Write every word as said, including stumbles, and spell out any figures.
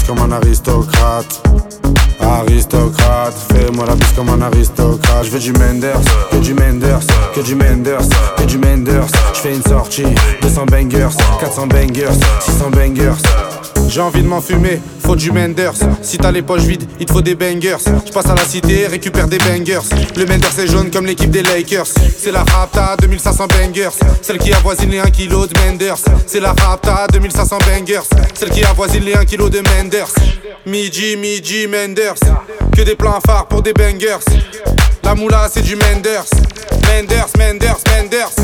comme un aristocrate. Aristocrate, fais-moi la bise comme un aristocrate. Je veux du Menders, que du Menders, que du Menders, que du Menders. Je fais une sortie, deux cents bangers, quatre cents bangers, six cents bangers. J'ai envie de m'enfumer, faut du Menders. Si t'as les poches vides, il te faut des bangers. Je passe à la cité, récupère des bangers. Le Menders est jaune comme l'équipe des Lakers. C'est la Rapta, deux mille cinq cents bangers. Celle qui avoisine les un kilo de Menders. C'est la Rapta, deux mille cinq cents bangers. Celle qui avoisine les un kilo de Menders. Midi, midi, Menders. Que des plans phares pour des bangers. La moula c'est du Menders. Menders, Menders, Menders.